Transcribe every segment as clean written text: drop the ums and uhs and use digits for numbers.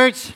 church.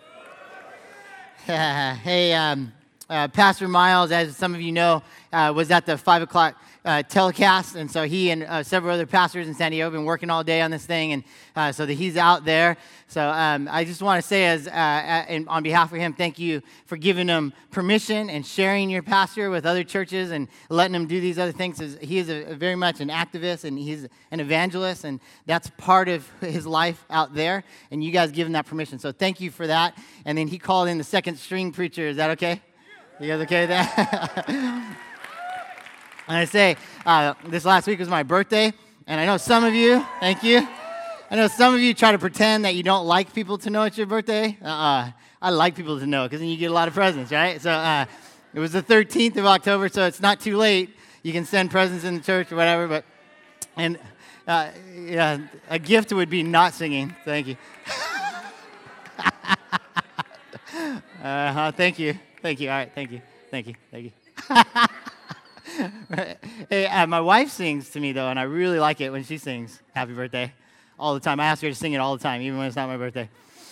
Hey, Pastor Miles, as some of you know, was at the 5 o'clock telecast, and so he and several other pastors in San Diego have been working all day on this thing, and so that he's out there. So I just want to say, on behalf of him, thank you for giving him permission and sharing your pastor with other churches and letting him do these other things. He is very much an activist, and he's an evangelist, and that's part of his life out there, and you guys give him that permission. So thank you for that. And then he called in the second string preacher. Is that okay? You guys okay with that? And I say, this last week was my birthday, and I know some of you, thank you, I know some of you try to pretend that you don't like people to know it's your birthday. I like people to know, because then you get a lot of presents, right? So it was the 13th of October, so it's not too late. You can send presents in the church or whatever, yeah, a gift would be not singing. Thank you. Thank you. Thank you. All right, thank you. Thank you. Thank you. Hey, my wife sings to me, though, and I really like it when she sings happy birthday all the time. I ask her to sing it all the time, even when it's not my birthday.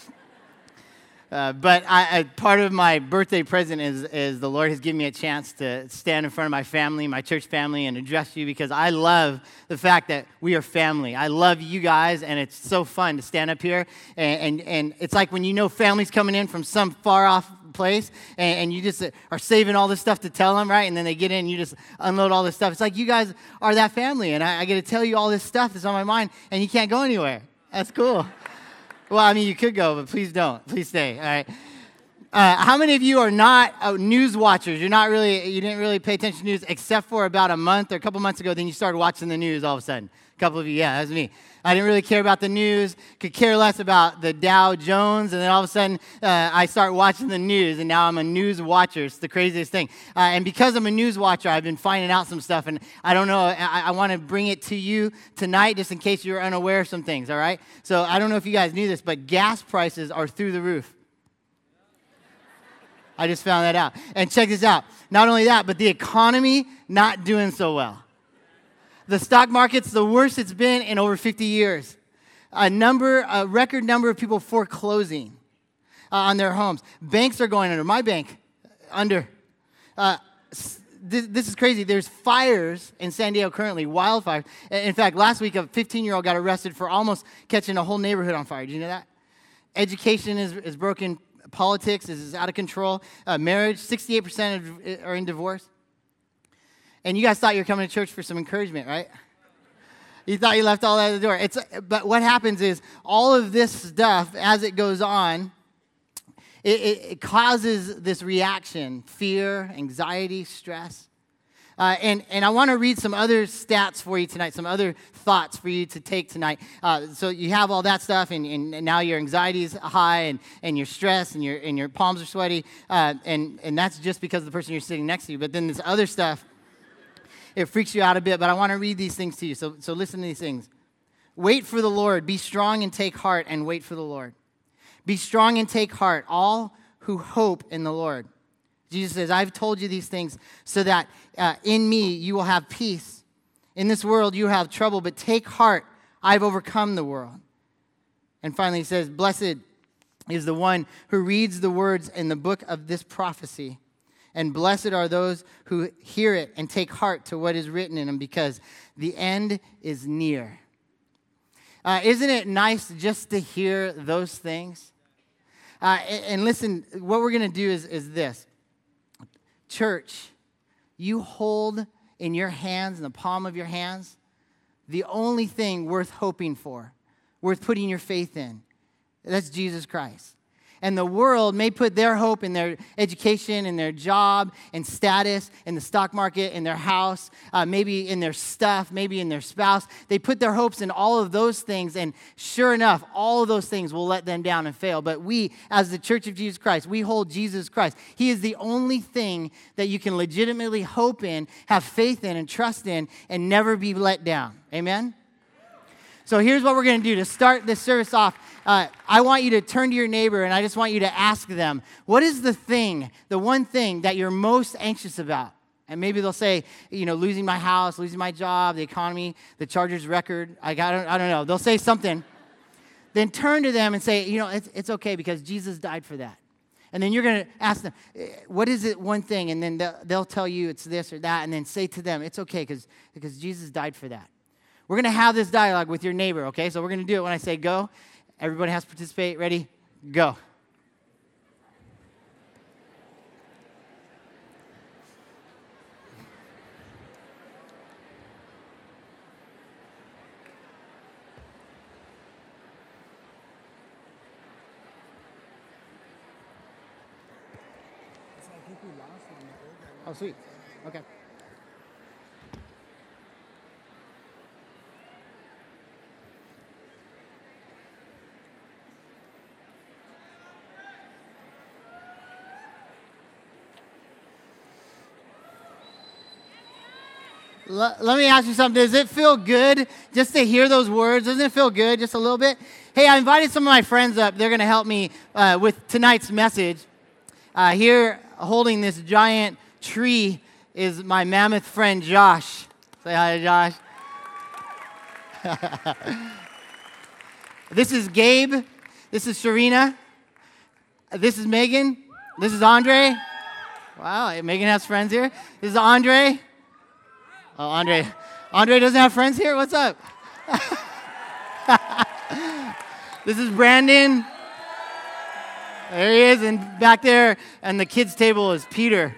But part of my birthday present is the Lord has given me a chance to stand in front of my family, my church family, and address you, because I love the fact that we are family. I love you guys, and it's so fun to stand up here. And it's like when you know family's coming in from some far-off place, and you just are saving all this stuff to tell them, right? And then they get in, and you just unload all this stuff. It's like you guys are that family, and I get to tell you all this stuff that's on my mind, and you can't go anywhere. That's cool. Well, I mean, you could go, but please don't. Please stay, all right? How many of you are not news watchers? You didn't really pay attention to news except for about a month or a couple months ago, then you started watching the news all of a sudden. A couple of you, yeah, that's me. I didn't really care about the news, could care less about the Dow Jones, and then all of a sudden I start watching the news, and now I'm a news watcher. It's the craziest thing. And because I'm a news watcher, I've been finding out some stuff, and I don't know, I want to bring it to you tonight just in case you're unaware of some things, all right? So I don't know if you guys knew this, but gas prices are through the roof. I just found that out. And check this out. Not only that, but the economy not doing so well. The stock market's the worst it's been in over 50 years. A record number of people foreclosing on their homes. Banks are going under. My bank, under. This is crazy. There's fires in San Diego currently, wildfires. In fact, last week a 15-year-old got arrested for almost catching a whole neighborhood on fire. Did you know that? Education is broken. Politics is out of control. Marriage, 68% are in divorce. And you guys thought you were coming to church for some encouragement, right? You thought you left all that at the door. But what happens is all of this stuff, as it goes on, it causes this reaction, fear, anxiety, stress. And I want to read some other stats for you tonight, some other thoughts for you to take tonight. So you have all that stuff, and now your anxiety is high, and you're stressed, and your palms are sweaty, and that's just because of the person you're sitting next to you. But then this other stuff, it freaks you out a bit, but I want to read these things to you, so listen to these things. Wait for the Lord. Be strong and take heart, and wait for the Lord. Be strong and take heart, all who hope in the Lord. Jesus says, I've told you these things so that in me you will have peace. In this world you have trouble, but take heart. I've overcome the world. And finally he says, blessed is the one who reads the words in the book of this prophecy. And blessed are those who hear it and take heart to what is written in them, because the end is near. Isn't it nice just to hear those things? And listen, what we're going to do is this. Church, you hold in your hands, in the palm of your hands, the only thing worth hoping for, worth putting your faith in. That's Jesus Christ. And the world may put their hope in their education, in their job, and status, in the stock market, in their house, maybe in their stuff, maybe in their spouse. They put their hopes in all of those things, and sure enough, all of those things will let them down and fail. But we, as the Church of Jesus Christ, we hold Jesus Christ. He is the only thing that you can legitimately hope in, have faith in, and trust in, and never be let down. Amen? So here's what we're going to do to start this service off. I want you to turn to your neighbor, and I just want you to ask them, what is the one thing that you're most anxious about? And maybe they'll say, losing my house, losing my job, the economy, the Chargers record. I don't know. They'll say something then turn to them and say, it's okay because Jesus died for that. And then you're going to ask them, what is it one thing? And then they'll tell you it's this or that. And then say to them, it's okay because Jesus died for that. We're going to have this dialogue with your neighbor, okay? So we're going to do it when I say go. Everybody has to participate. Ready? Go. Oh, sweet. Okay. Let me ask you something. Does it feel good just to hear those words? Doesn't it feel good just a little bit? Hey, I invited some of my friends up. They're going to help me with tonight's message. Here, holding this giant tree is my mammoth friend, Josh. Say hi to Josh. This is Gabe. This is Sharina. This is Megan. This is Andre. Wow, Megan has friends here. This is Andre. Oh, Andre. Andre doesn't have friends here? What's up? This is Brandon. There he is, and back there, and the kids' table is Peter.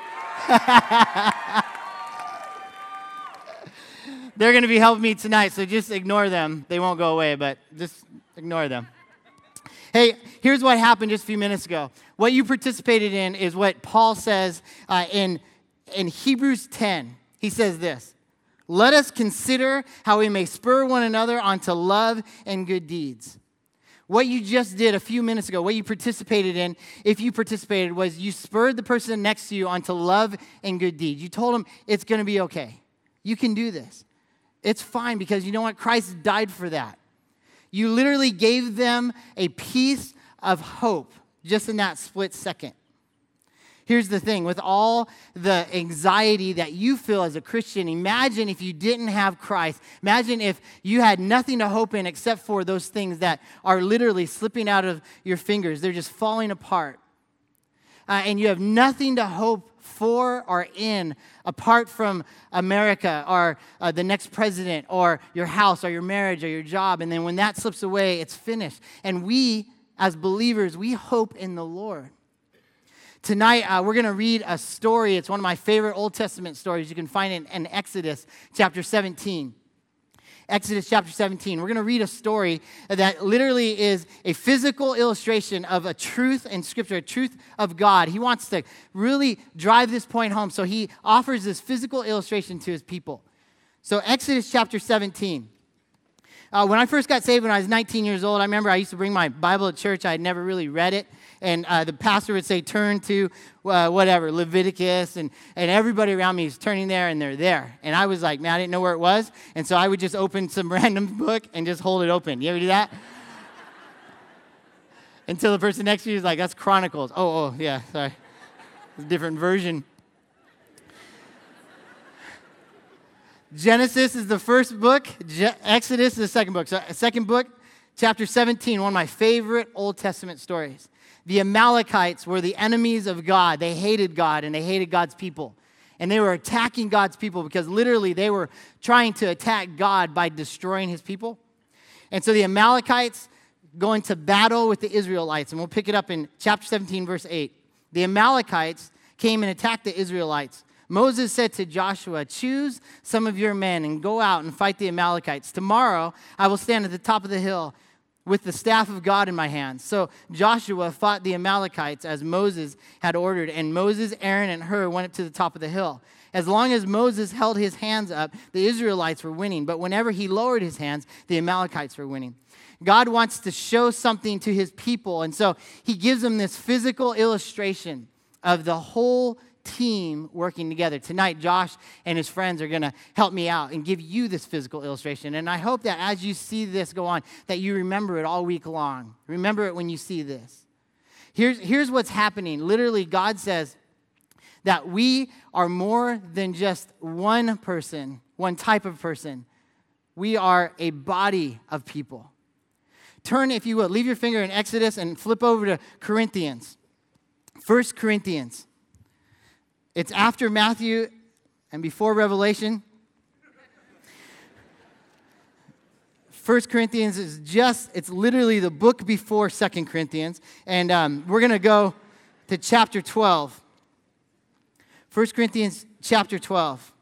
They're going to be helping me tonight, so just ignore them. They won't go away, but just ignore them. Hey, here's what happened just a few minutes ago. What you participated in is what Paul says in Hebrews 10. He says this, let us consider how we may spur one another onto love and good deeds. What you just did a few minutes ago, what you participated in, if you participated, was you spurred the person next to you onto love and good deeds. You told them it's going to be okay. You can do this. It's fine because you know what? Christ died for that. You literally gave them a piece of hope just in that split second. Here's the thing, with all the anxiety that you feel as a Christian, imagine if you didn't have Christ. Imagine if you had nothing to hope in except for those things that are literally slipping out of your fingers. They're just falling apart. And you have nothing to hope for or in apart from America or the next president or your house or your marriage or your job. And then when that slips away, it's finished. And we, as believers, we hope in the Lord. Tonight, we're going to read a story. It's one of my favorite Old Testament stories. You can find it in Exodus chapter 17. Exodus chapter 17. We're going to read a story that literally is a physical illustration of a truth in Scripture, a truth of God. He wants to really drive this point home, so he offers this physical illustration to his people. So Exodus chapter 17. When I first got saved when I was 19 years old, I remember I used to bring my Bible to church. I had never really read it. And the pastor would say, turn to Leviticus. And everybody around me is turning there, and they're there. And I was like, man, I didn't know where it was. And so I would just open some random book and just hold it open. You ever do that? Until the person next to you is like, that's Chronicles. Oh, yeah, sorry. It's a different version. Genesis is the first book. Exodus is the second book. So second book, chapter 17, one of my favorite Old Testament stories. The Amalekites were the enemies of God. They hated God, and they hated God's people. And they were attacking God's people because literally they were trying to attack God by destroying his people. And so the Amalekites go into battle with the Israelites. And we'll pick it up in chapter 17, verse 8. The Amalekites came and attacked the Israelites. Moses said to Joshua, choose some of your men and go out and fight the Amalekites. Tomorrow I will stand at the top of the hill with the staff of God in my hands. So Joshua fought the Amalekites as Moses had ordered, and Moses, Aaron, and Hur went up to the top of the hill. As long as Moses held his hands up, the Israelites were winning, but whenever he lowered his hands, the Amalekites were winning. God wants to show something to his people, and so he gives them this physical illustration of the whole team working together. Tonight, Josh and his friends are going to help me out and give you this physical illustration. And I hope that as you see this go on, that you remember it all week long. Remember it when you see this. Here's what's happening. Literally, God says that we are more than just one person, one type of person. We are a body of people. Turn, if you will, leave your finger in Exodus and flip over to Corinthians. 1 Corinthians. It's after Matthew and before Revelation. 1 Corinthians it's literally the book before 2 Corinthians. And we're going to go to chapter 12. 1 Corinthians chapter 12.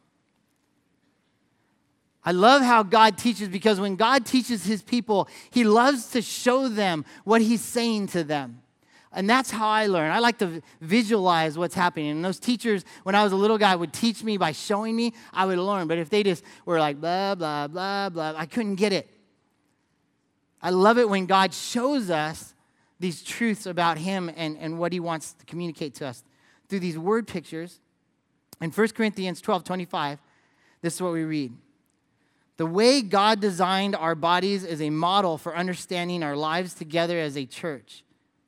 I love how God teaches, because when God teaches his people, he loves to show them what he's saying to them. And that's how I learn. I like to visualize what's happening. And those teachers, when I was a little guy, would teach me by showing me, I would learn. But if they just were like, blah, blah, blah, blah, I couldn't get it. I love it when God shows us these truths about him and what he wants to communicate to us through these word pictures. In 1 Corinthians 12:25, this is what we read. The way God designed our bodies is a model for understanding our lives together as a church.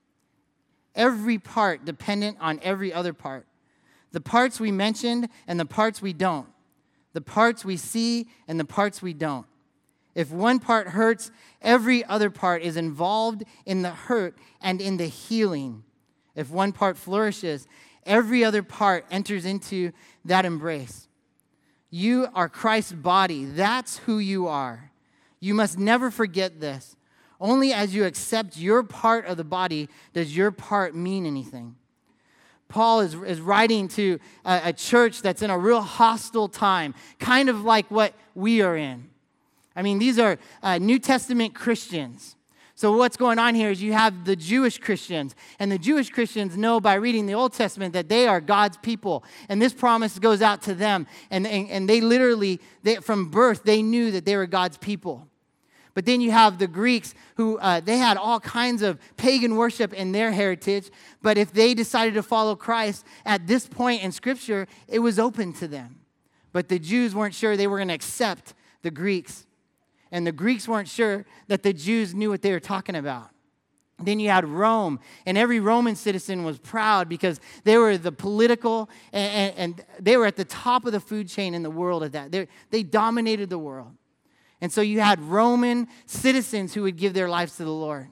Every part dependent on every other part. The parts we mentioned and the parts we don't. The parts we see and the parts we don't. If one part hurts, every other part is involved in the hurt and in the healing. If one part flourishes, every other part enters into that embrace. You are Christ's body. That's who you are. You must never forget this. Only as you accept your part of the body does your part mean anything. Paul is writing to a church that's in a real hostile time, kind of like what we are in. I mean, these are New Testament Christians. So what's going on here is you have the Jewish Christians, and the Jewish Christians know by reading the Old Testament that they are God's people, and this promise goes out to them, and they literally, from birth, they knew that they were God's people. But then you have the Greeks who, they had all kinds of pagan worship in their heritage, but if they decided to follow Christ at this point in Scripture, it was open to them. But the Jews weren't sure they were going to accept the Greeks. And the Greeks weren't sure that the Jews knew what they were talking about. Then you had Rome, and every Roman citizen was proud because they were the political, and they were at the top of the food chain in the world at that. They dominated the world. And so you had Roman citizens who would give their lives to the Lord.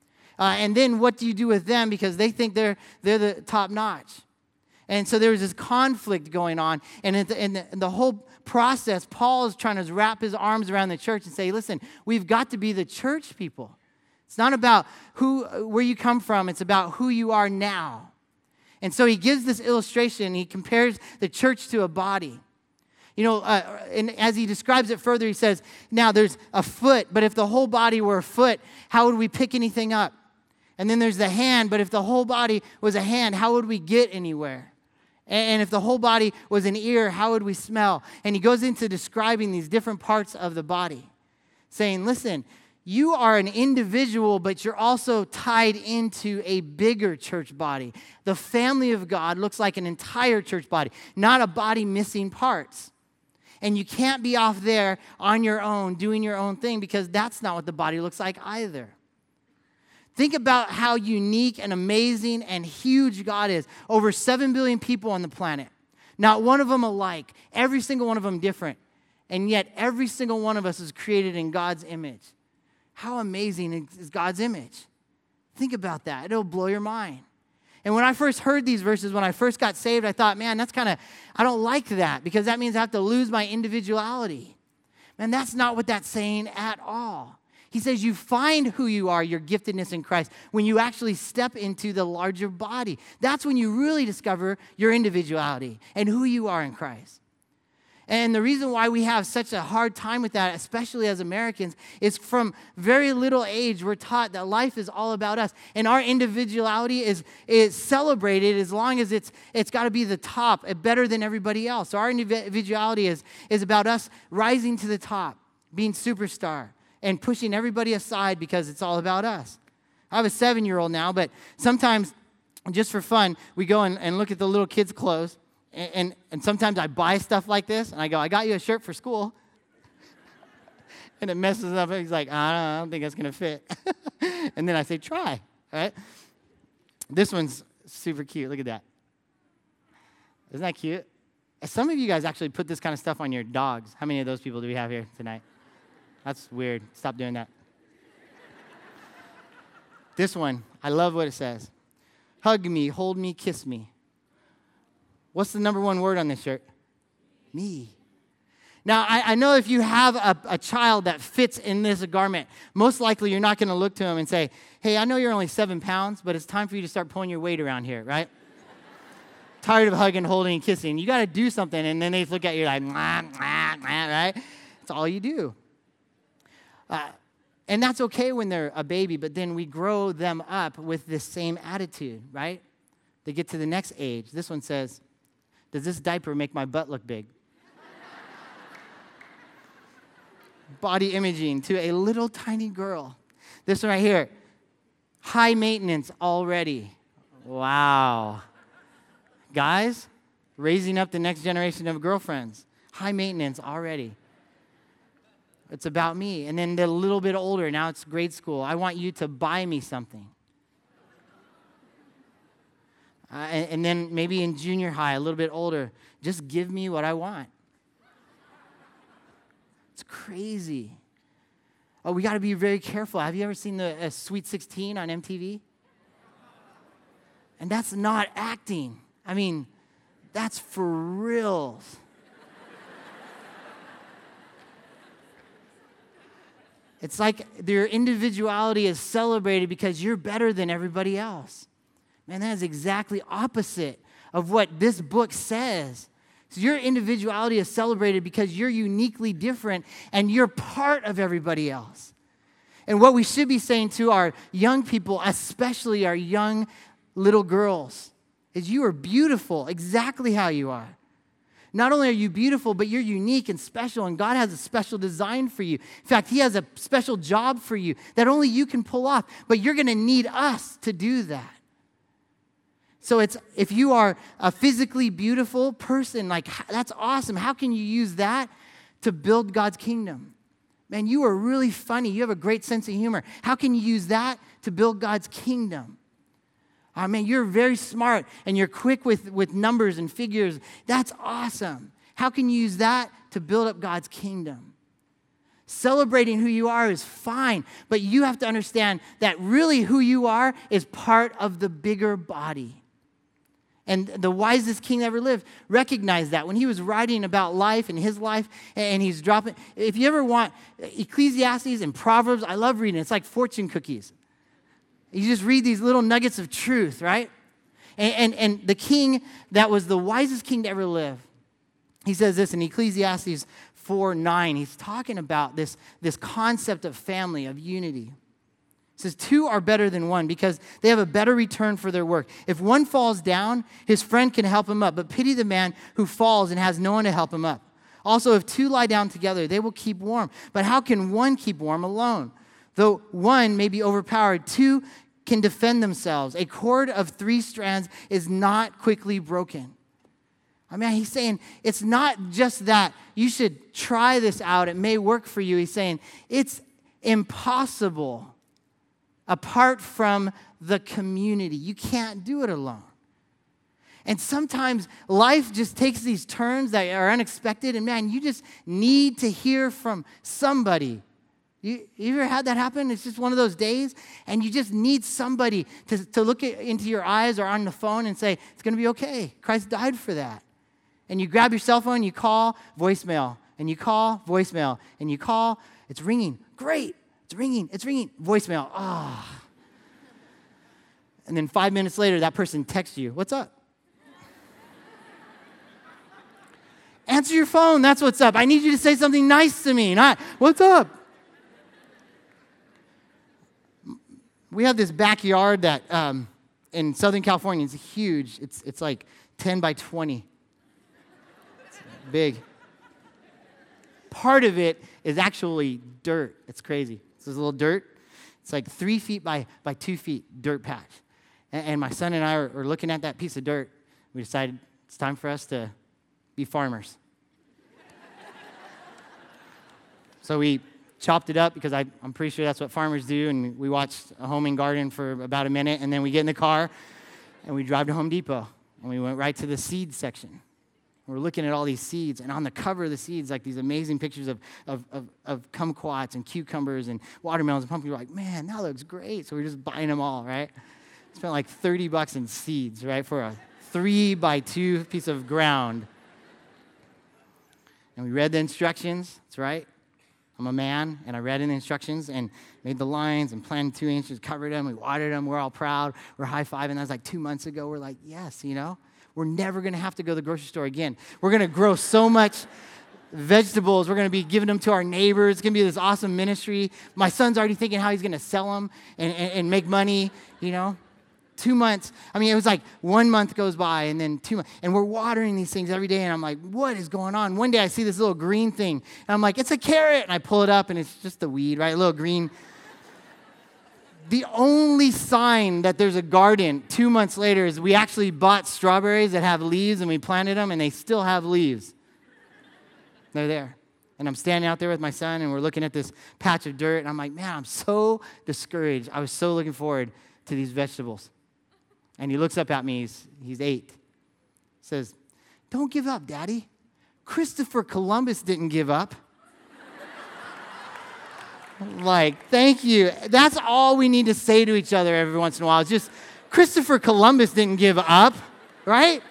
And then what do you do with them? Because they think they're the top notch. And so there was this conflict going on. And in the whole process, Paul is trying to wrap his arms around the church and say, listen, we've got to be the church people. It's not about where you come from. It's about who you are now. And so he gives this illustration. He compares the church to a body. You know, and as he describes it further, he says, now there's a foot, but if the whole body were a foot, how would we pick anything up? And then there's the hand, but if the whole body was a hand, how would we get anywhere? And if the whole body was an ear, how would we smell? And he goes into describing these different parts of the body, saying, listen, you are an individual, but you're also tied into a bigger church body. The family of God looks like an entire church body, not a body missing parts. And you can't be off there on your own, doing your own thing, because that's not what the body looks like either. Think about how unique and amazing and huge God is. Over 7 billion people on the planet. Not one of them alike. Every single one of them different. And yet every single one of us is created in God's image. How amazing is God's image? Think about that. It'll blow your mind. And when I first heard these verses, when I first got saved, I thought, man, that's I don't like that, because that means I have to lose my individuality. Man, that's not what that's saying at all. He says you find who you are, your giftedness in Christ, when you actually step into the larger body. That's when you really discover your individuality and who you are in Christ. And the reason why we have such a hard time with that, especially as Americans, is from very little age, we're taught that life is all about us. And our individuality is celebrated as long as it's got to be the top, better than everybody else. So our individuality is about us rising to the top, being superstar, and pushing everybody aside because it's all about us. I have a 7-year-old now, but sometimes, just for fun, we go and look at the little kids' clothes, and sometimes I buy stuff like this, and I go, I got you a shirt for school. And it messes up. He's like, I don't think that's going to fit. And then I say, try, right? This one's super cute. Look at that. Isn't that cute? Some of you guys actually put this kind of stuff on your dogs. How many of those people do we have here tonight? That's weird. Stop doing that. This one, I love what it says. Hug me, hold me, kiss me. What's the number one word on this shirt? Me. Now, I know if you have a child that fits in this garment, most likely you're not going to look to him and say, hey, I know you're only 7 pounds, but it's time for you to start pulling your weight around here, right? Tired of hugging, holding, and kissing. You got to do something, and then they look at you like, mwah, mwah, mwah, right? That's all you do. And that's okay when they're a baby, but then we grow them up with this same attitude, right? They get to the next age. This one says, does this diaper make my butt look big? Body imaging to a little tiny girl. This one right here, high maintenance already. Wow. Guys, raising up the next generation of girlfriends. High maintenance already. It's about me. And then a little bit older, now it's grade school. I want you to buy me something. And then maybe in junior high, a little bit older, just give me what I want. It's crazy. Oh, we got to be very careful. Have you ever seen the Sweet 16 on MTV? And that's not acting. I mean, that's for reals. It's like their individuality is celebrated because you're better than everybody else. Man, that is exactly opposite of what this book says. So your individuality is celebrated because you're uniquely different and you're part of everybody else. And what we should be saying to our young people, especially our young little girls, is you are beautiful exactly how you are. Not only are you beautiful, but you're unique and special, and God has a special design for you. In fact, He has a special job for you that only you can pull off, but you're going to need us to do that. So if you are a physically beautiful person, like that's awesome. How can you use that to build God's kingdom? Man, you are really funny. You have a great sense of humor. How can you use that to build God's kingdom? Oh, man, you're very smart and you're quick with numbers and figures. That's awesome. How can you use that to build up God's kingdom? Celebrating who you are is fine, but you have to understand that really who you are is part of the bigger body. And the wisest king that ever lived recognized that when he was writing about life and his life, and he's dropping. If you ever want Ecclesiastes and Proverbs, I love reading. It's like fortune cookies. You just read these little nuggets of truth, right? And the king that was the wisest king to ever live, he says this in Ecclesiastes 4:9. He's talking about this concept of family, of unity. It says, 2 are better than 1 because they have a better return for their work. If one falls down, his friend can help him up, but pity the man who falls and has no one to help him up. Also, if 2 lie down together, they will keep warm. But how can one keep warm alone? Though one may be overpowered, 2 can defend themselves. A cord of 3 strands is not quickly broken. I mean, he's saying it's not just that you should try this out. It may work for you. He's saying it's impossible apart from the community. You can't do it alone. And sometimes life just takes these turns that are unexpected, and man, you just need to hear from somebody. You ever had that happen? It's just one of those days, and you just need somebody to look into your eyes or on the phone and say, it's going to be okay. Christ died for that. And you grab your cell phone, you call, voicemail, and you call, voicemail, and you call, it's ringing. Great. It's ringing. Voicemail. Ah. Oh. And then 5 minutes later, that person texts you. What's up? Answer your phone. That's what's up. I need you to say something nice to me. Not, what's up? We have this backyard that in Southern California is huge. It's like 10 by 20. It's big. Part of it is actually dirt. It's crazy. It's this little dirt. It's like 3 feet by 2 feet dirt patch. And my son and I are looking at that piece of dirt. We decided it's time for us to be farmers. So we chopped it up because I'm pretty sure that's what farmers do. And we watched a home and garden for about a minute. And then we get in the car and we drive to Home Depot. And we went right to the seed section. We're looking at all these seeds, and on the cover of the seeds, like these amazing pictures of kumquats and cucumbers and watermelons and pumpkins. We're like, man, that looks great. So we're just buying them all, right? Spent like $30 in seeds, right, for a 3x2 piece of ground. And we read the instructions. That's right. I'm a man, and I read in the instructions and made the lines and planted 2 inches, covered them, we watered them. We're all proud. We're high-fiving. That was like 2 months ago. We're like, yes, we're never going to have to go to the grocery store again. We're going to grow so much vegetables. We're going to be giving them to our neighbors. It's going to be this awesome ministry. My son's already thinking how he's going to sell them and make money, 2 months. I mean, it was like 1 month goes by and then 2 months. And we're watering these things every day. And I'm like, what is going on? One day I see this little green thing. And I'm like, it's a carrot. And I pull it up and it's just a weed, right? A little green. The only sign that there's a garden 2 months later is we actually bought strawberries that have leaves and we planted them and they still have leaves. They're there. And I'm standing out there with my son and we're looking at this patch of dirt and I'm like, man, I'm so discouraged. I was so looking forward to these vegetables. And he looks up at me. He's 8. He says, don't give up, Daddy. Christopher Columbus didn't give up. Like, thank you. That's all we need to say to each other every once in a while. It's just, Christopher Columbus didn't give up, right?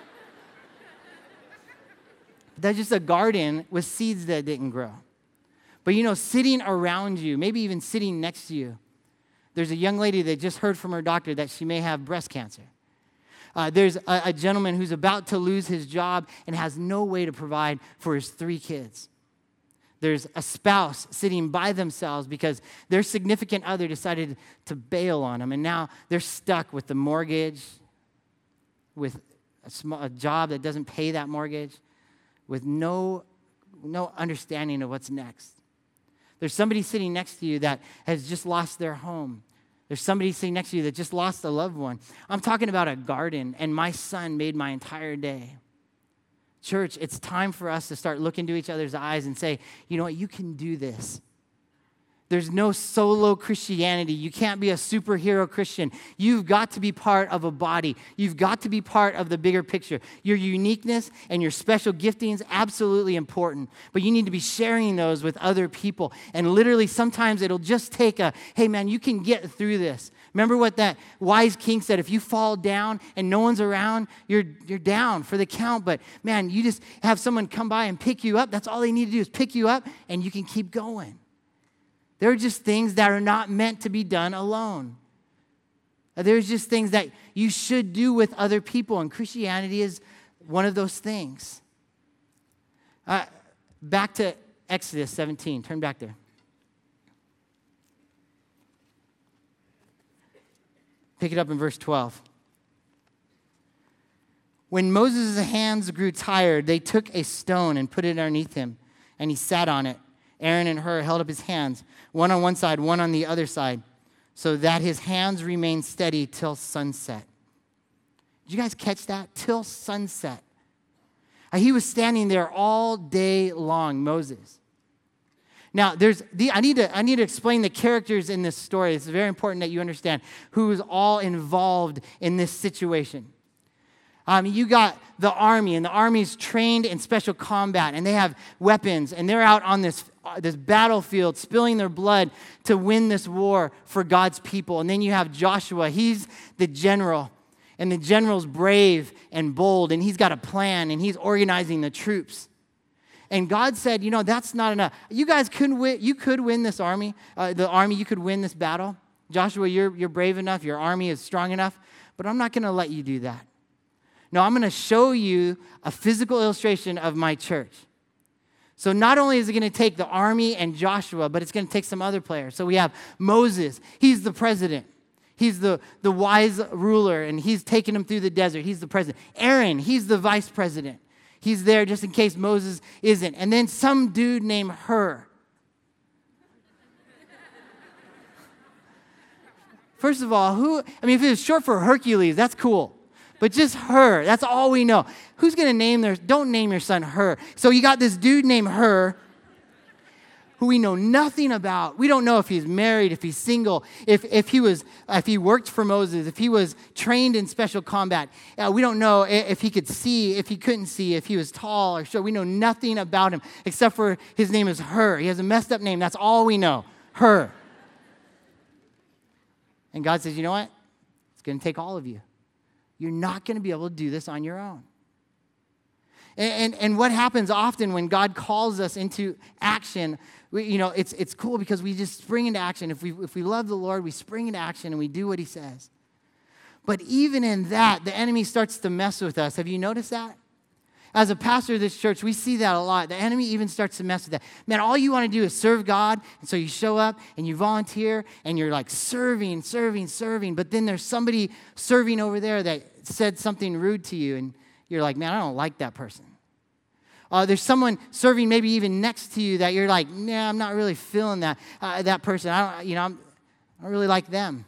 That's just a garden with seeds that didn't grow. But sitting around you, maybe even sitting next to you, there's a young lady that just heard from her doctor that she may have breast cancer. There's a gentleman who's about to lose his job and has no way to provide for his 3 kids. There's a spouse sitting by themselves because their significant other decided to bail on them, and now they're stuck with the mortgage, with a job that doesn't pay that mortgage, with no understanding of what's next. There's somebody sitting next to you that has just lost their home. There's somebody sitting next to you that just lost a loved one. I'm talking about a garden, and my son made my entire day. Church, it's time for us to start looking to each other's eyes and say, you know what, you can do this. There's no solo Christianity. You can't be a superhero Christian. You've got to be part of a body. You've got to be part of the bigger picture. Your uniqueness and your special giftings, absolutely important. But you need to be sharing those with other people. And literally, sometimes it'll just take hey man, you can get through this. Remember what that wise king said, if you fall down and no one's around, you're down for the count. But man, you just have someone come by and pick you up. That's all they need to do is pick you up and you can keep going. There are just things that are not meant to be done alone. There's just things that you should do with other people, and Christianity is one of those things. Back to Exodus 17. Turn back there. Pick it up in verse 12. When Moses' hands grew tired, they took a stone and put it underneath him, and he sat on it. Aaron and Hur held up his hands, one on one side, one on the other side, so that his hands remained steady till sunset. Did you guys catch that? Till sunset. He was standing there all day long, Moses. Now, I need to explain the characters in this story. It's very important that you understand who is all involved in this situation. You got the army, and the army's trained in special combat, and they have weapons, and they're out on this battlefield, spilling their blood to win this war for God's people. And then you have Joshua. He's the general, and the general's brave and bold, and he's got a plan, and he's organizing the troops. And God said, that's not enough. You guys could win this army. You could win this battle. Joshua, you're brave enough. Your army is strong enough. But I'm not going to let you do that. No, I'm going to show you a physical illustration of my church. So not only is it going to take the army and Joshua, but it's going to take some other players. So we have Moses. He's the president. He's the wise ruler, and he's taking them through the desert. He's the president. Aaron, he's the vice president. He's there just in case Moses isn't. And then some dude named Hur. First of all, if it was short for Hercules, that's cool. But just Hur, that's all we know. Who's going to don't name your son Hur. So you got this dude named Hur who we know nothing about. We don't know if he's married, if he's single, if he worked for Moses, if he was trained in special combat. We don't know if he could see, if he couldn't see, if he was tall or short. We know nothing about him except for his name is Hur. He has a messed up name. That's all we know. Hur. And God says, you know what? It's going to take all of you. You're not going to be able to do this on your own. And what happens often when God calls us into action, it's cool because we just spring into action. If we love the Lord, we spring into action and we do what he says. But even in that, the enemy starts to mess with us. Have you noticed that? As a pastor of this church, we see that a lot. The enemy even starts to mess with that. Man, all you want to do is serve God. And so you show up and you volunteer and you're like serving. But then there's somebody serving over there that said something rude to you. And you're like, man, I don't like that person. There's someone serving maybe even next to you that you're like, nah, I'm not really feeling that person. I don't really like them.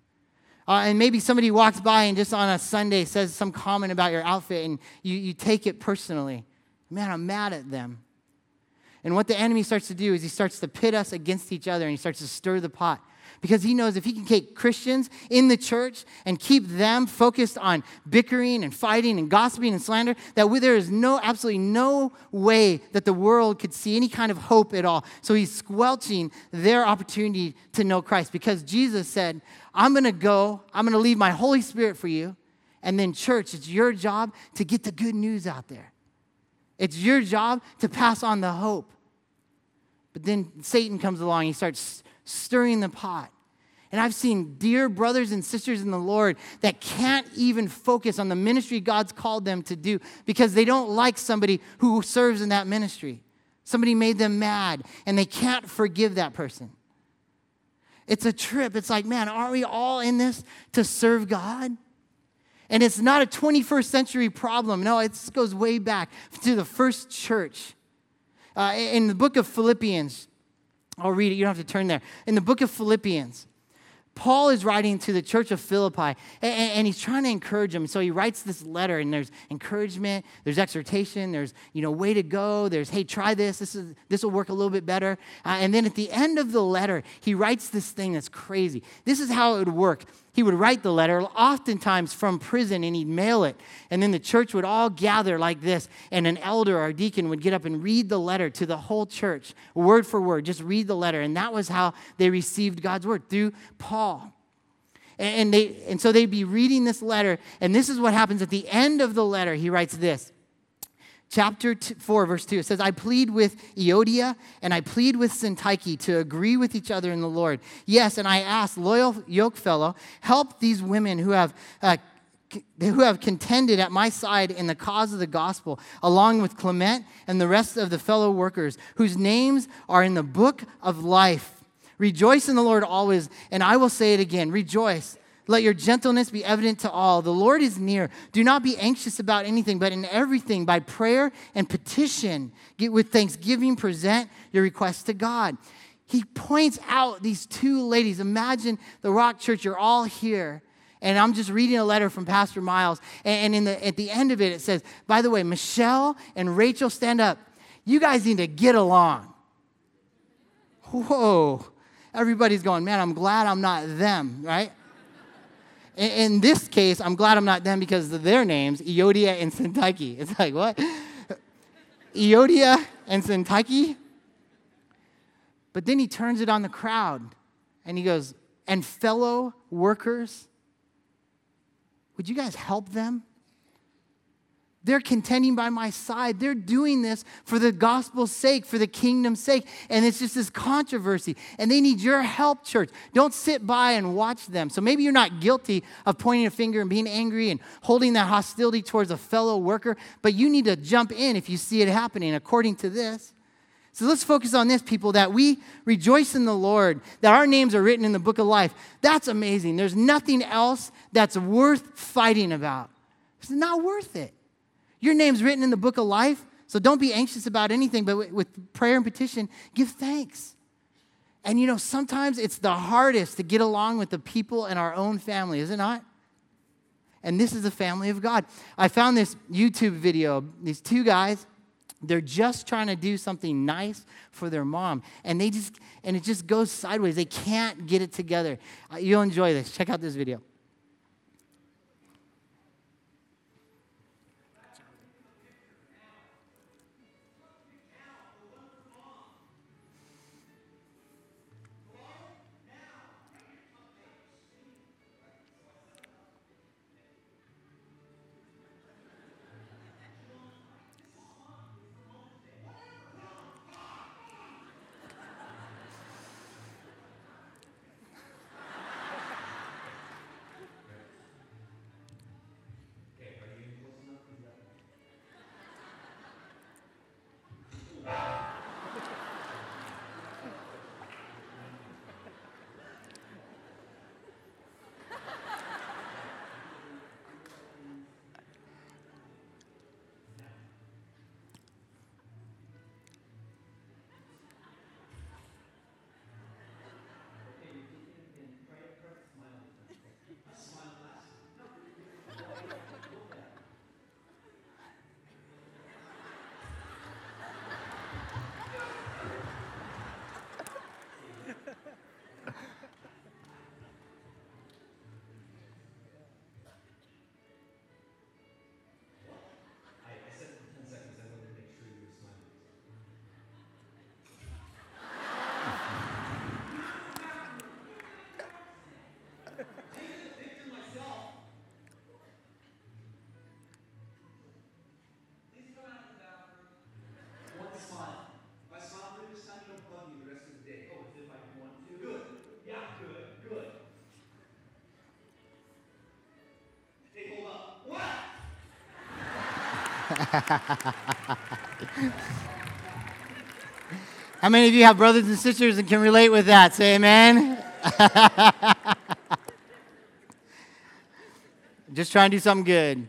And maybe somebody walks by and just on a Sunday says some comment about your outfit and you take it personally. Man, I'm mad at them. And what the enemy starts to do is he starts to pit us against each other and he starts to stir the pot. Because he knows if he can take Christians in the church and keep them focused on bickering and fighting and gossiping and slander, that there is absolutely no way that the world could see any kind of hope at all. So he's squelching their opportunity to know Christ. Because Jesus said, I'm going to leave my Holy Spirit for you. And then church, it's your job to get the good news out there. It's your job to pass on the hope. But then Satan comes along, he starts stirring the pot. And I've seen dear brothers and sisters in the Lord that can't even focus on the ministry God's called them to do because they don't like somebody who serves in that ministry. Somebody made them mad, and they can't forgive that person. It's a trip. It's like, man, aren't we all in this to serve God? And it's not a 21st century problem. No, it goes way back to the first church. In the book of Philippians, I'll read it. You don't have to turn there. In the book of Philippians, Paul is writing to the church of Philippi, and he's trying to encourage them. So he writes this letter, and there's encouragement, there's exhortation, there's, way to go, there's, hey, try this. This will work a little bit better. And then at the end of the letter, he writes this thing that's crazy. This is how it would work. He would write the letter, oftentimes from prison, and he'd mail it. And then the church would all gather like this, and an elder or deacon would get up and read the letter to the whole church, word for word, just read the letter. And that was how they received God's word, through Paul. And so they'd be reading this letter, and this is what happens at the end of the letter. He writes this. Chapter 4, verse 2, it says, I plead with Euodia and I plead with Syntyche to agree with each other in the Lord. Yes, and I ask, loyal yokefellow, help these women who have contended at my side in the cause of the gospel, along with Clement and the rest of the fellow workers, whose names are in the book of life. Rejoice in the Lord always, and I will say it again, rejoice. Let your gentleness be evident to all. The Lord is near. Do not be anxious about anything, but in everything, by prayer and petition, with thanksgiving, present your requests to God. He points out these two ladies. Imagine the Rock Church, you're all here. And I'm just reading a letter from Pastor Miles. And at the end of it, it says, by the way, Michelle and Rachel, stand up. You guys need to get along. Whoa. Everybody's going, man, I'm glad I'm not them, right? In this case, I'm glad I'm not them because of their names, Euodia and Syntyche. It's like, what? Euodia and Syntyche? But then he turns it on the crowd, and he goes, and fellow workers, would you guys help them? They're contending by my side. They're doing this for the gospel's sake, for the kingdom's sake. And it's just this controversy. And they need your help, church. Don't sit by and watch them. So maybe you're not guilty of pointing a finger and being angry and holding that hostility towards a fellow worker, but you need to jump in if you see it happening, according to this. So let's focus on this, people, that we rejoice in the Lord, that our names are written in the book of life. That's amazing. There's nothing else that's worth fighting about. It's not worth it. Your name's written in the book of life, so don't be anxious about anything, but with prayer and petition, give thanks. And sometimes it's the hardest to get along with the people in our own family, is it not? And this is the family of God. I found this YouTube video, these two guys, They're just trying to do something nice for their mom, and it just goes sideways. They can't get it together. You'll enjoy this. Check out this video. How many of you have brothers and sisters and can relate with that? Say amen. Just trying to do something good.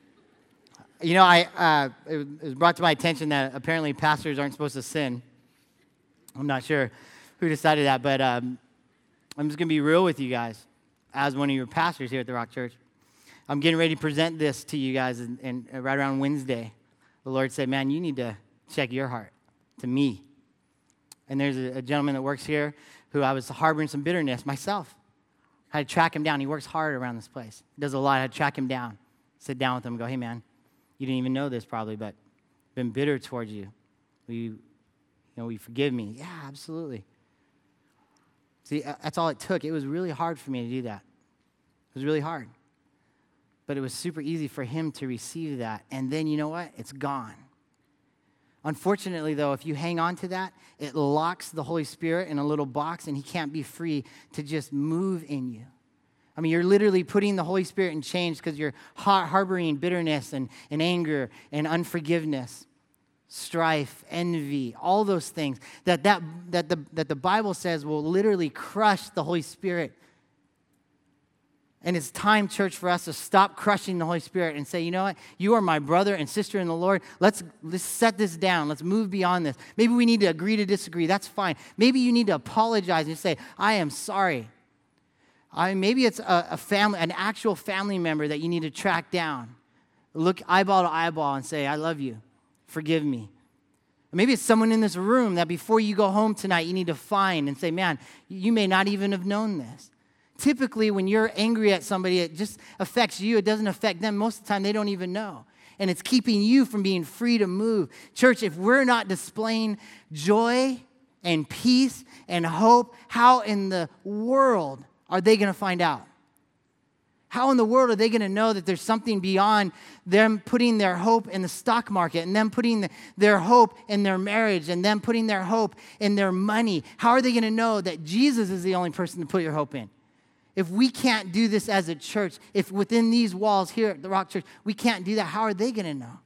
You know, it was brought to my attention that apparently pastors aren't supposed to sin. I'm not sure who decided that, but I'm just going to be real with you guys as one of your pastors here at the Rock Church. I'm getting ready to present this to you guys, and right around Wednesday, the Lord said, man, you need to check your heart to me. And there's a gentleman that works here who I was harboring some bitterness myself. I had to track him down. He works hard around this place. He does a lot. I had to track him down, sit down with him and go, hey, man, you didn't even know this probably, but I've been bitter towards you. Will you forgive me? Yeah, absolutely. See, that's all it took. It was really hard for me to do that. It was really hard. But it was super easy for him to receive that. And then, you know what? It's gone. Unfortunately, though, if you hang on to that, it locks the Holy Spirit in a little box, and he can't be free to just move in you. I mean, you're literally putting the Holy Spirit in chains because you're harboring bitterness and anger and unforgiveness, strife, envy, all those things that the Bible says will literally crush the Holy Spirit. And it's time, church, for us to stop crushing the Holy Spirit and say, you know what? You are my brother and sister in the Lord. Let's set this down. Let's move beyond this. Maybe we need to agree to disagree. That's fine. Maybe you need to apologize and say, I am sorry. Maybe it's an actual family member that you need to track down. Look eyeball to eyeball and say, I love you. Forgive me. Maybe it's someone in this room that before you go home tonight, you need to find and say, man, you may not even have known this. Typically, when you're angry at somebody, it just affects you. It doesn't affect them. Most of the time, they don't even know. And it's keeping you from being free to move. Church, if we're not displaying joy and peace and hope, how in the world are they going to find out? How in the world are they going to know that there's something beyond them putting their hope in the stock market and them putting their hope in their marriage and them putting their hope in their money? How are they going to know that Jesus is the only person to put your hope in? If we can't do this as a church, if within these walls here at the Rock Church, we can't do that, how are they going to know?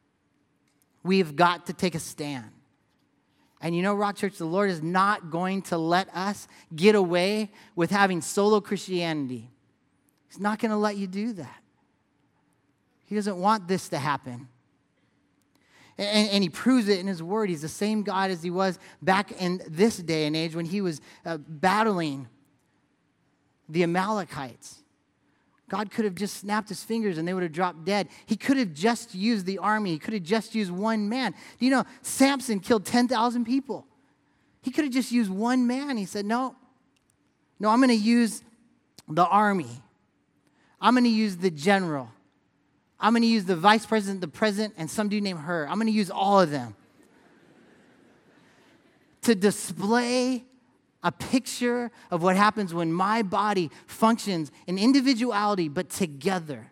We've got to take a stand. And you know, Rock Church, the Lord is not going to let us get away with having solo Christianity. He's not going to let you do that. He doesn't want this to happen. And he proves it in his word. He's the same God as he was back in this day and age when he was battling the Amalekites. God could have just snapped his fingers and they would have dropped dead. He could have just used the army. He could have just used one man. Do you know, Samson killed 10,000 people. He could have just used one man. He said, no, I'm going to use the army. I'm going to use the general. I'm going to use the vice president, the president, and some dude named Hur. I'm going to use all of them to display a picture of what happens when my body functions in individuality, but together.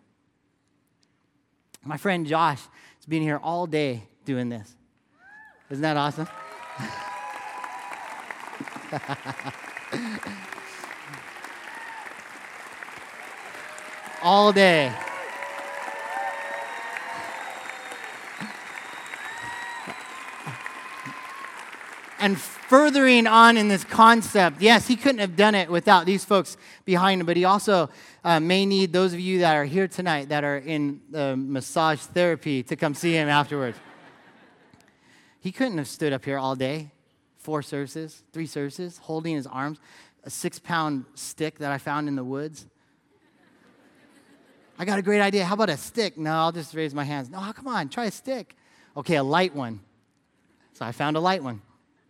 My friend Josh has been here all day doing this. Isn't that awesome? All day. And furthering on in this concept, yes, he couldn't have done it without these folks behind him, but he also may need those of you that are here tonight that are in massage therapy to come see him afterwards. He couldn't have stood up here all day, 4 services, 3 services, holding his arms, a 6-pound stick that I found in the woods. I got a great idea. How about a stick? No, I'll just raise my hands. No, come on, try a stick. Okay, a light one. So I found a light one.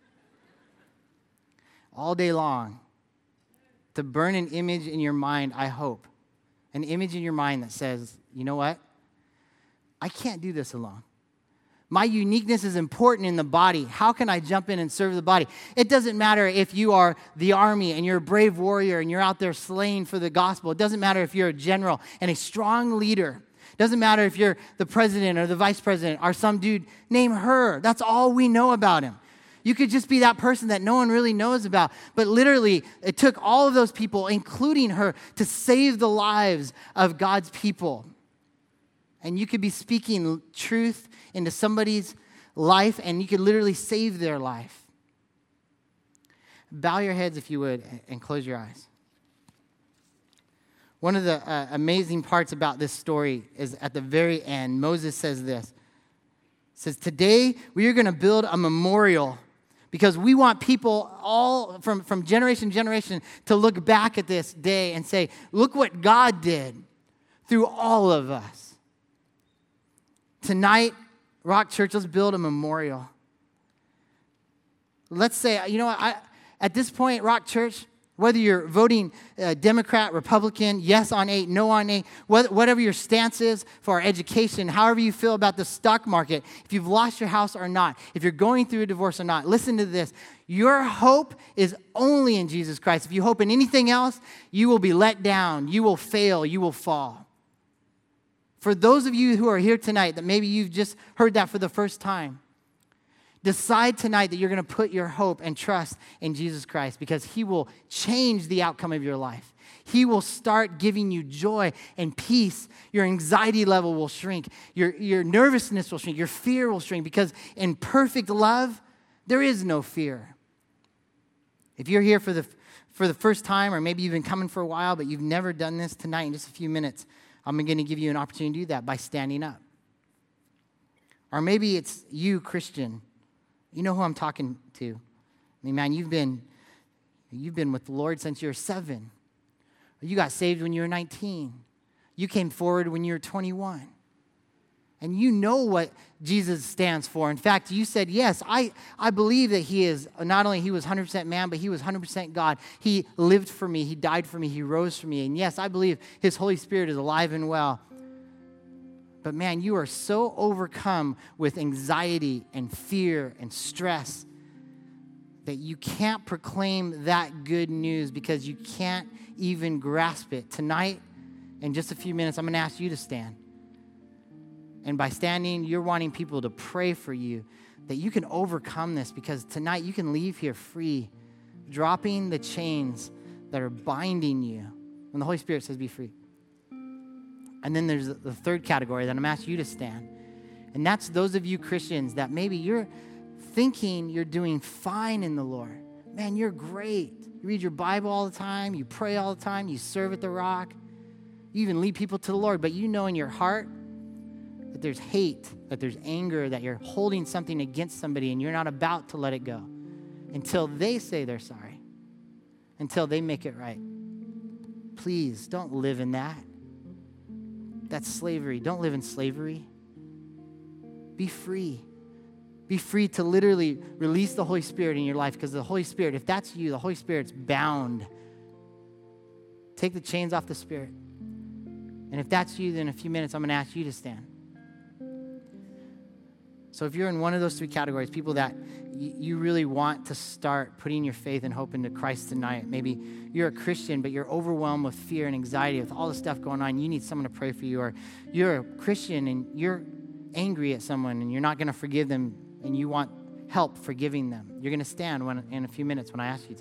All day long, to burn an image in your mind, I hope. An image in your mind that says, you know what? I can't do this alone. My uniqueness is important in the body. How can I jump in and serve the body? It doesn't matter if you are the army and you're a brave warrior and you're out there slaying for the gospel. It doesn't matter if you're a general and a strong leader. It doesn't matter if you're the president or the vice president or some dude named Hur. That's all we know about him. You could just be that person that no one really knows about. But literally, it took all of those people, including her, to save the lives of God's people. And you could be speaking truth into somebody's life, and you could literally save their life. Bow your heads, if you would, and close your eyes. One of the amazing parts about this story is at the very end, Moses says this. He says, today we are going to build a memorial because we want people all from generation to generation to look back at this day and say, look what God did through all of us. Tonight, Rock Church, let's build a memorial. Let's say, you know what, at this point, Rock Church, whether you're voting Democrat, Republican, yes on 8, no on 8, whatever your stance is for our education, however you feel about the stock market, if you've lost your house or not, if you're going through a divorce or not, listen to this. Your hope is only in Jesus Christ. If you hope in anything else, you will be let down, you will fail, you will fall. For those of you who are here tonight that maybe you've just heard that for the first time, decide tonight that you're going to put your hope and trust in Jesus Christ because he will change the outcome of your life. He will start giving you joy and peace. Your anxiety level will shrink. Your nervousness will shrink. Your fear will shrink because in perfect love, there is no fear. If you're here for the first time, or maybe you've been coming for a while, but you've never done this, tonight in just a few minutes, I'm going to give you an opportunity to do that by standing up. Or maybe it's you, Christian. You know who I'm talking to. I mean, man, you've been with the Lord since you were 7. You got saved when you were 19. You came forward when you were 21. And you know what Jesus stands for. In fact, you said, yes, I believe that he is, not only he was 100% man, but he was 100% God. He lived for me. He died for me. He rose for me. And yes, I believe his Holy Spirit is alive and well. But man, you are so overcome with anxiety and fear and stress that you can't proclaim that good news because you can't even grasp it. Tonight, in just a few minutes, I'm going to ask you to stand. And by standing, you're wanting people to pray for you that you can overcome this because tonight you can leave here free, dropping the chains that are binding you when the Holy Spirit says be free. And then there's the third category that I'm asking you to stand. And that's those of you Christians that maybe you're thinking you're doing fine in the Lord. Man, you're great. You read your Bible all the time. You pray all the time. You serve at the Rock. You even lead people to the Lord. But you know in your heart that there's hate, that there's anger, that you're holding something against somebody and you're not about to let it go until they say they're sorry, until they make it right. Please don't live in that. That's slavery. Don't live in slavery. Be free. Be free to literally release the Holy Spirit in your life, because the Holy Spirit, if that's you, the Holy Spirit's bound. Take the chains off the Spirit. And if that's you, then in a few minutes, I'm going to ask you to stand. So if you're in one of those three categories, people that you really want to start putting your faith and hope into Christ tonight, maybe you're a Christian, but you're overwhelmed with fear and anxiety with all the stuff going on, you need someone to pray for you, or you're a Christian and you're angry at someone and you're not going to forgive them and you want help forgiving them, you're going to stand in a few minutes when I ask you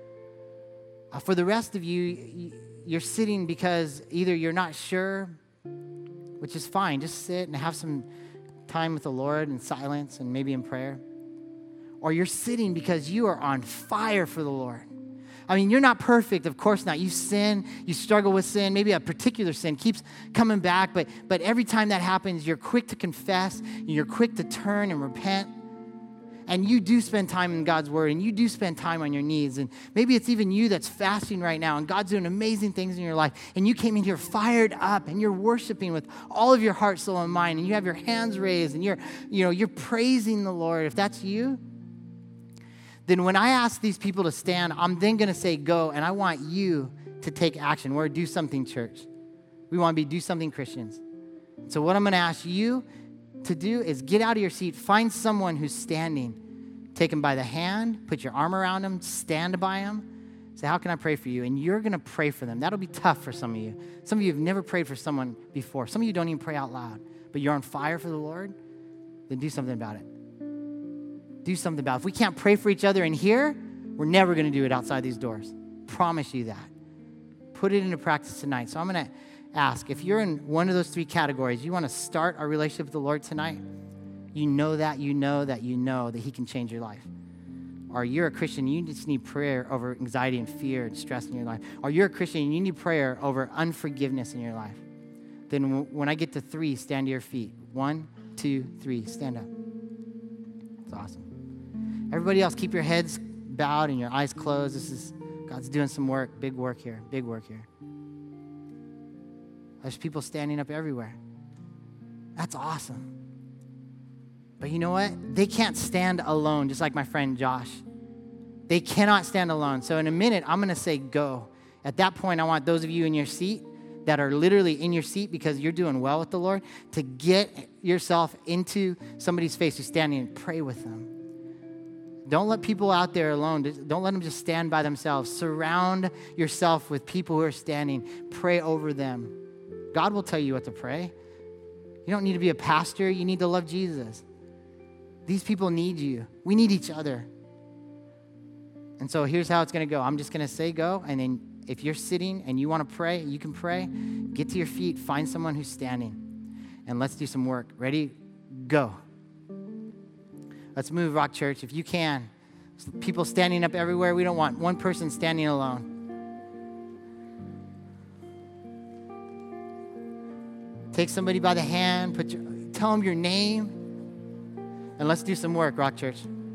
to. For the rest of you, you're sitting because either you're not sure, which is fine, just sit and have some time with the Lord in silence and maybe in prayer. Or you're sitting because you are on fire for the Lord. I mean, you're not perfect, of course not. You sin, you struggle with sin, maybe a particular sin keeps coming back, but every time that happens, you're quick to confess, you're quick to turn and repent. And you do spend time in God's word, and you do spend time on your knees. And maybe it's even you that's fasting right now, and God's doing amazing things in your life. And you came in here fired up, and you're worshiping with all of your heart, soul, and mind. And you have your hands raised, and you're praising the Lord. If that's you, then when I ask these people to stand, I'm then going to say go, and I want you to take action. We're a Do Something church. We want to be Do Something Christians. So what I'm going to ask you to do is get out of your seat, find someone who's standing, take them by the hand, put your arm around them, stand by them, say, how can I pray for you? And you're going to pray for them. That'll be tough for some of you. Some of you have never prayed for someone before. Some of you don't even pray out loud, but you're on fire for the Lord, then do something about it. Do something about it. If we can't pray for each other in here, we're never going to do it outside these doors. Promise you that. Put it into practice tonight. So I'm going to ask, if you're in one of those three categories, you want to start our relationship with the Lord tonight, you know that he can change your life. Or you're a Christian, you just need prayer over anxiety and fear and stress in your life. Or you're a Christian, and you need prayer over unforgiveness in your life. Then when I get to 3, stand to your feet. 1, 2, 3, stand up. It's awesome. Everybody else, keep your heads bowed and your eyes closed. God's doing some work, big work here. There's people standing up everywhere. That's awesome. But you know what? They can't stand alone, just like my friend Josh. They cannot stand alone. So in a minute, I'm going to say go. At that point, I want those of you in your seat that are literally in your seat because you're doing well with the Lord to get yourself into somebody's face who's standing and pray with them. Don't let people out there alone. Don't let them just stand by themselves. Surround yourself with people who are standing. Pray over them. God will tell you what to pray. You don't need to be a pastor. You need to love Jesus. These people need you. We need each other. And so here's how it's going to go. I'm just going to say go, and then if you're sitting and you want to pray, you can pray. Get to your feet. Find someone who's standing. And let's do some work. Ready? Go. Let's move, Rock Church, if you can. People standing up everywhere. We don't want one person standing alone. Take somebody by the hand. Tell them your name. And let's do some work, Rock Church.